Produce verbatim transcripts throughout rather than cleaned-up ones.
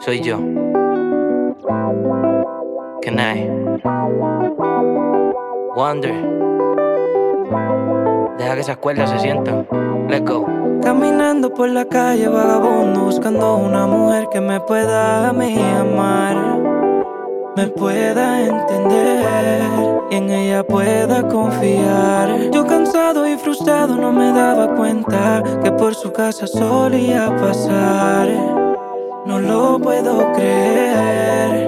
Soy yo. Kenai. Wonder. Deja que esas cuerdas se sientan. Let's go. Caminando por la calle vagabundo, buscando una mujer que me pueda a mí amar, me pueda entender y en ella pueda confiar. Yo cansado y frustrado no me daba cuenta que por su casa solía pasar. No lo puedo creer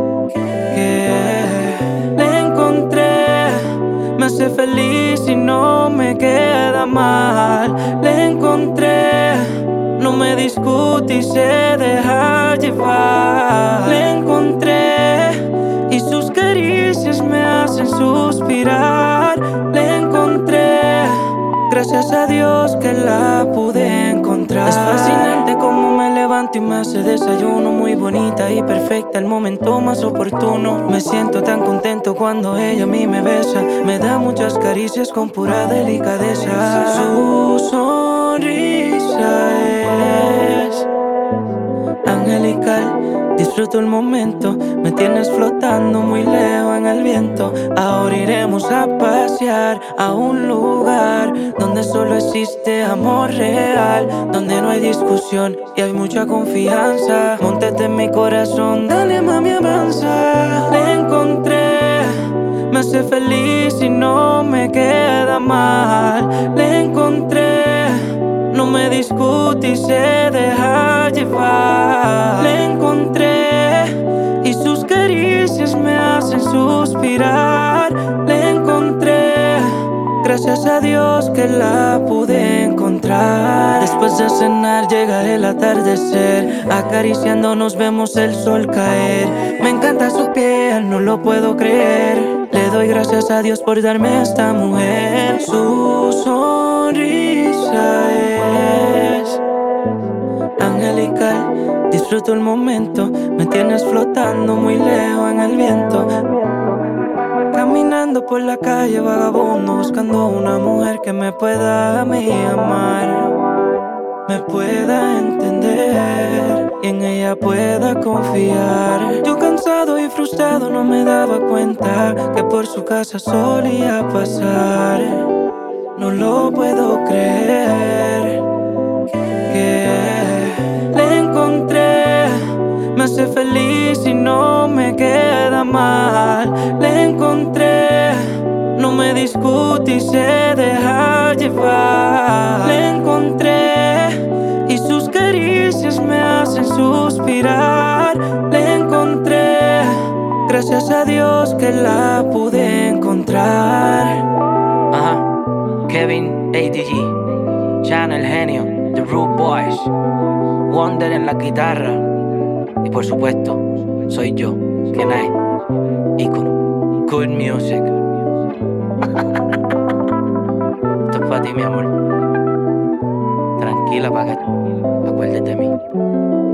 que le encontré, me hace feliz y no me queda mal. Le encontré, no me discute y se deja llevar. Le encontré y sus caricias me hacen suspirar. Le encontré, gracias a Dios que la pude encontrar. Es fascinante como me levanto y me hace desayuno. Muy bonita y perfecta, el momento más oportuno. Me siento tan contento cuando ella a mí me besa. Me da muchas caricias con pura delicadeza. Su sonrisa es angelical, disfruto el momento. Me tienes flotando muy lejos en el viento. Ahora iremos a pasear a un lugar donde solo existe amor real, donde no hay discusión y hay mucha confianza. Móntate en mi corazón, dale mami, avanza. Le encontré, me hace feliz y no me queda mal. Le encontré, no me discute y se deja llevar. Le encontré y sus caricias me hacen suspirar. Le encontré, gracias a Dios que la pude encontrar. Después de cenar llega el atardecer, acariciándonos vemos el sol caer. Me encanta su piel, no lo puedo creer. Le doy gracias a Dios por darme esta mujer. Su sonrisa es angelical, disfruto el momento. Me tienes flotando muy lejos en el viento. Caminando por la calle vagabundo, buscando una mujer que me pueda a mí amar, me pueda entender y en ella pueda confiar. Yo cansado y frustrado no me daba cuenta que por su casa solía pasar. No lo puedo creer que le encontré, me hace feliz y no me queda mal. Le encontré, no me discute y se deja llevar. Le encontré y sus caricias me hacen suspirar. Le encontré, gracias a Dios que la pude encontrar. Ajá. Kevin A D G, Channel Genio, The Root Boys, Wonder en la guitarra. Y por supuesto, soy yo, Kenai, ícono, good music. Esto es para ti, mi amor. Tranquila, pa' que acuérdate de mí.